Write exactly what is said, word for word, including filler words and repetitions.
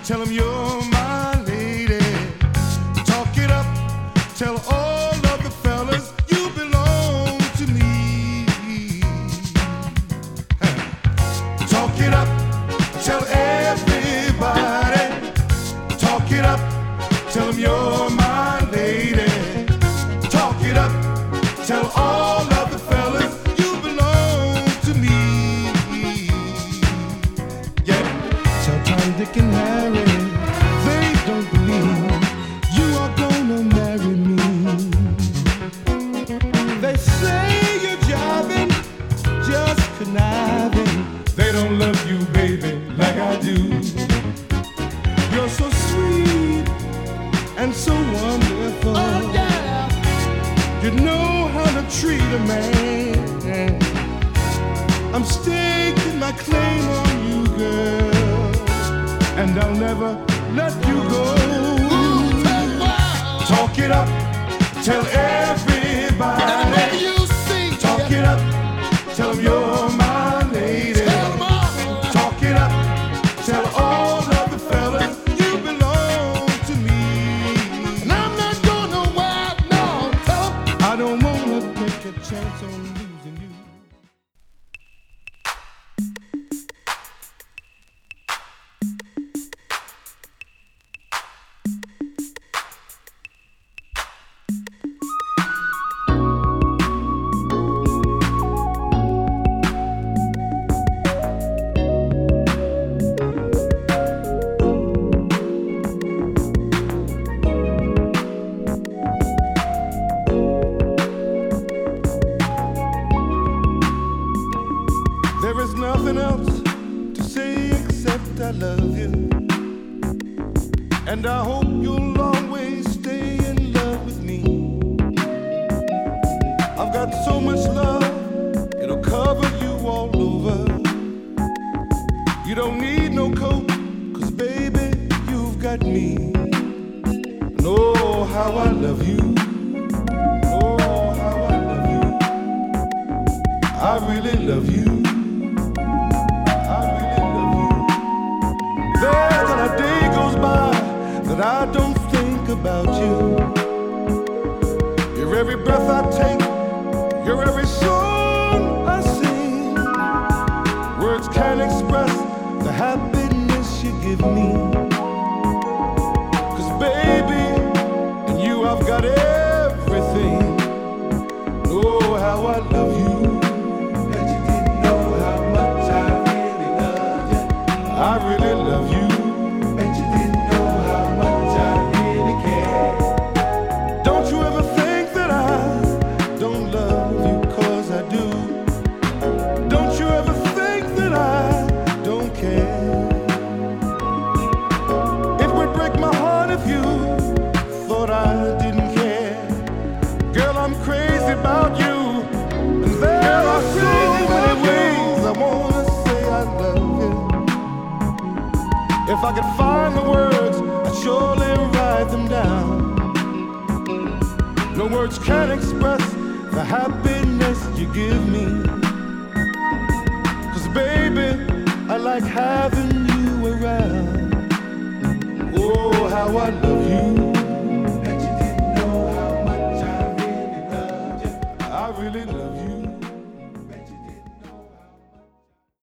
tell them you're my lady. Talk it up, tell all of the fellas you belong to me. Talk it up, tell everybody. Talk it up, tell them you're my lady. Talk it up, tell all of the fellas you belong to me. Yeah, tell Tom, Dick, and Harry they don't believe you are gonna marry me. They say you're jiving, just conniving. They don't love you, baby, like I do. You're so sweet and so wonderful. Oh, yeah. You know how to treat a man. I'm staking my claim on you, girl, and I'll never let you go. Talk it up, tell everybody. You see, talk it up, tell them you're my lady. Talk it up, tell all of the fellas you belong to me. And I'm not gonna wild, no, tell them I don't wanna take a chance on losing you. There is nothing else to say except I love you, and I hope you'll always stay in love with me. I've got so much love, it'll cover you all over. You don't need no coat, 'cause baby, you've got me. And oh, how I love you. Oh, how I love you. I really love you. That I don't think about you. You're every breath I take, you're every song I sing. Words can't express the happiness you give me. 'Cause baby, in you I've got everything. Oh, how I love you. Bet you didn't know how much I really love you. I really love you. About you, and there are so many ways I wanna say I love you. If I could find the words, I'd surely write them down. No words can express the happiness you give me. 'Cause baby, I like having you around. Oh, how I love you.